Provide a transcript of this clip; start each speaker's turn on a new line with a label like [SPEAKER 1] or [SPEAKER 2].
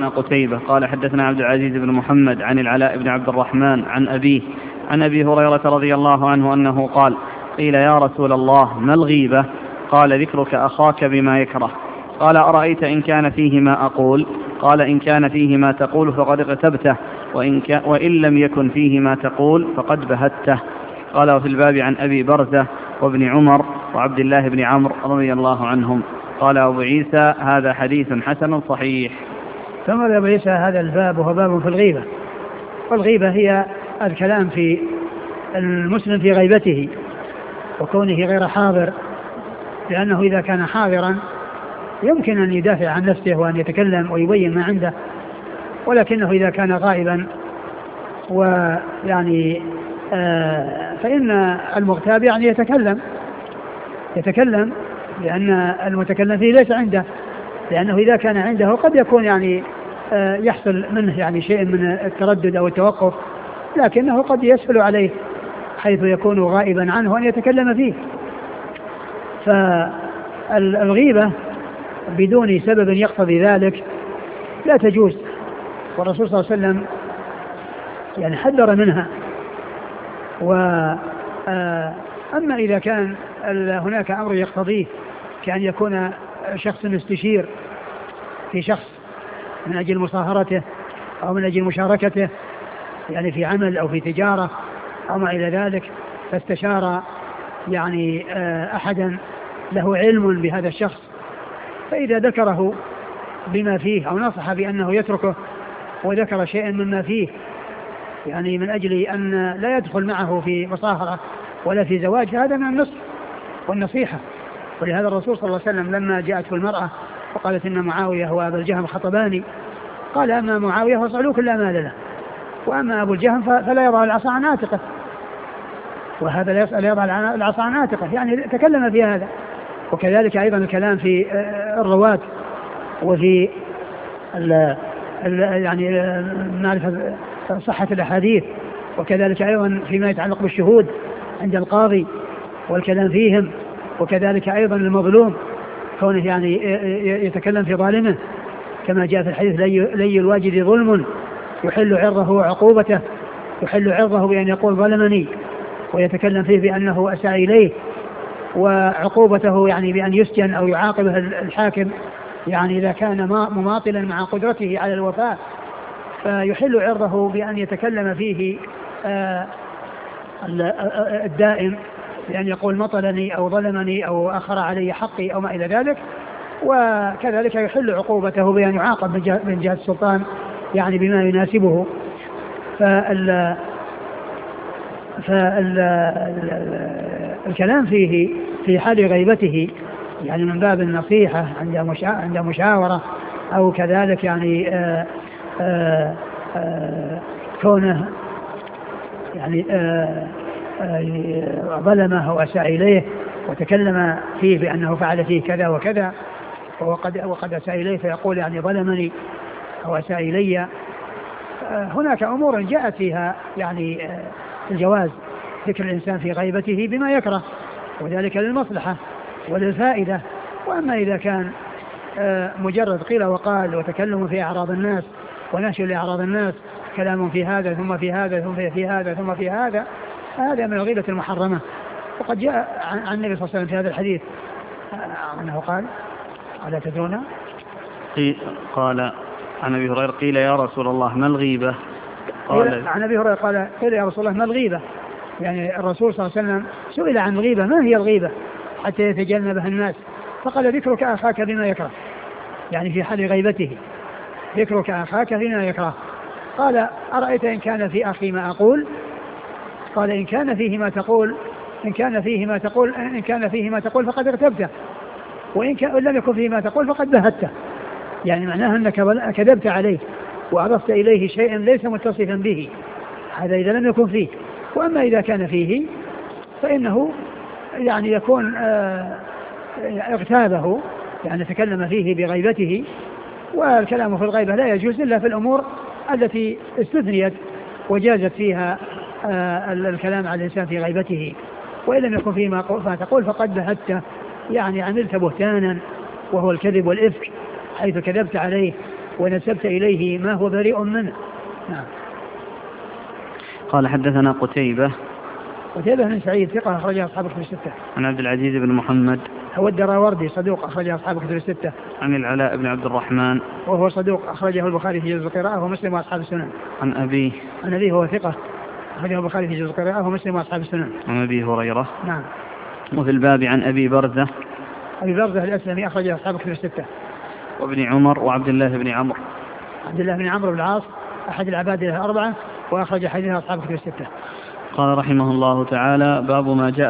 [SPEAKER 1] أخبرنا قتيبة قال حدثنا عبد العزيز بن محمد عن العلاء بن عبد الرحمن عن أبيه عن أبي هريرة رضي الله عنه أنه قال قيل يا رسول الله ما الغيبة؟ قال ذكرك أخاك بما يكره. قال أرأيت إن كان فيه ما أقول؟ قال إن كان فيه ما تقول فقد اغتبته، وإن لم يكن فيه ما تقول فقد بهته. قال وفي الباب عن أبي برزة وابن عمر وعبد الله بن عمرو رضي الله عنهم. قال أبو عيسى هذا حديث حسن صحيح.
[SPEAKER 2] ثم أبو عيسى هذا الباب وهو باب في الغيبة، والغيبة هي الكلام في المسلم في غيبته وكونه غير حاضر، لأنه إذا كان حاضرا يمكن أن يدافع عن نفسه وأن يتكلم ويبين ما عنده، ولكنه إذا كان غائبا ويعني فإن المغتاب يعني يتكلم لأن المتكلم فيه ليس عنده، لأنه إذا كان عنده قد يكون يعني يحصل منه يعني شيء من التردد أو التوقف، لكنه قد يسهل عليه حيث يكون غائبا عنه أن يتكلم فيه. فالغيبة بدون سبب يقتضي ذلك لا تجوز، والرسول صلى الله عليه وسلم يعني حذر منها. أما إذا كان هناك أمر يقتضيه كأن يكون شخص يستشير في شخص من أجل مصاهرته أو من أجل مشاركته يعني في عمل أو في تجارة أو ما إلى ذلك، فاستشار يعني أحدا له علم بهذا الشخص، فإذا ذكره بما فيه أو نصح بأنه يتركه وذكر شيئا مما فيه يعني من أجل أن لا يدخل معه في مصاهرة ولا في زواج، فهذا من النصح والنصيحة. ولهذا الرسول صلى الله عليه وسلم لما جاءته المرأة وقالت إن معاوية وأبا الجهم خطباني، قال أما معاوية فصعلوك لا مال له، وأما أبو الجهم فلا يضع العصا عن عاتقه، وهذا لا يضع العصا عن عاتقه، يعني تكلم في هذا. وكذلك أيضا الكلام في الرواة وفي يعني معرفة صحة الأحاديث، وكذلك أيضا فيما يتعلق بالشهود عند القاضي والكلام فيهم، وكذلك أيضا المظلوم كونه يعني يتكلم في ظالمه كما جاء في الحديث لي الواجد ظلم يحل عرضه وعقوبته، يحل عرضه بأن يقول ظلمني ويتكلم فيه بأنه أساء إليه، وعقوبته يعني بأن يسجن أو يعاقبه الحاكم يعني إذا كان مماطلا مع قدرته على الوفاء، فيحل عرضه بأن يتكلم فيه الدائم بأن يقول مطلني أو ظلمني أو أخر علي حقي أو ما إلى ذلك. وكذلك يحل عقوبته بأن يعاقب من جهة السلطان يعني بما يناسبه. فالكلام فيه في حال غيبته يعني من باب النصيحة عند مشاورة، أو كذلك يعني كونه يعني ظلمه أو أساء إليه وتكلم فيه بأنه فعل فيه كذا وكذا وقد أساء إليه فيقول يعني ظلمني أو أساء إلي. هناك أمور جاءت فيها يعني الجواز ذكر الإنسان في غيبته بما يكره، وذلك للمصلحة وللفائدة. وأما إذا كان مجرد قيل وقال وتكلم في أعراض الناس ونشر لأعراض الناس، كلام في هذا ثم في هذا ثم في هذا ثم في هذا، هذا من الغيبة المحرمة. وقد جاء عن النبي صلى الله عليه وسلم في هذا الحديث أنه قال ألا تدرون؟
[SPEAKER 1] قال عن أبي هريرة قيل يا رسول الله ما الغيبة؟
[SPEAKER 2] عن أبي هريرة قال قيل يا رسول الله ما الغيبة، يعني الرسول صلى الله عليه وسلم سئل عن الغيبة ما هي الغيبة حتى يتجنبها الناس، فقال ذكرك أخاك بما يكره، يعني في حال غيبته ذكرك أخاك بما يكره. قال أرأيت إن كان في أخي ما أقول؟ قال إن كان فيه ما تقول فقد اغتبته، وإن لم يكن فيه ما تقول فقد بهته، يعني معناها أنك كذبت عليه وأضفت إليه شيئا ليس متصفا به، هذا إذا لم يكن فيه. وأما إذا كان فيه فإنه يعني يكون اغتابه، يعني تكلم فيه بغيبته. والكلام في الغيبة لا يجوز إلا في الأمور التي استثنيت وجازت فيها الكلام على الإنسان في غيبته. وإن لم يكن فيه ما تقول فقد بهته، يعني عملت بهتانا وهو الكذب والإفك، حيث كذبت عليه ونسبت إليه ما هو بريء منه. نعم.
[SPEAKER 1] قال حدثنا قتيبة
[SPEAKER 2] بن سعيد ثقة أخرجه أصحاب الكتب الستة.
[SPEAKER 1] عن عبد العزيز بن محمد
[SPEAKER 2] هو الدراوردي صدوق أخرجه أصحاب الكتب الستة.
[SPEAKER 1] عن العلاء بن عبد الرحمن
[SPEAKER 2] وهو صدوق أخرجه البخاري في جزء القراءة ومسلم وأصحاب السنن.
[SPEAKER 1] عن أبيه
[SPEAKER 2] هو ثقة أخرجه البخاري في جزء القراءة ومسلم وأصحاب السنن.
[SPEAKER 1] عن أبي هريرة.
[SPEAKER 2] نعم.
[SPEAKER 1] وفي الباب عن أبي برزة
[SPEAKER 2] الأسلمي أخرجه أصحاب الكتب الستة.
[SPEAKER 1] وابن عمر وعبد الله بن عمرو.
[SPEAKER 2] عبد الله بن عمرو بن العاص أحد العباد الأربعة وأخرج حديثه أصحاب الكتب الستة.
[SPEAKER 1] قال رحمه الله تعالى: باب ما جاء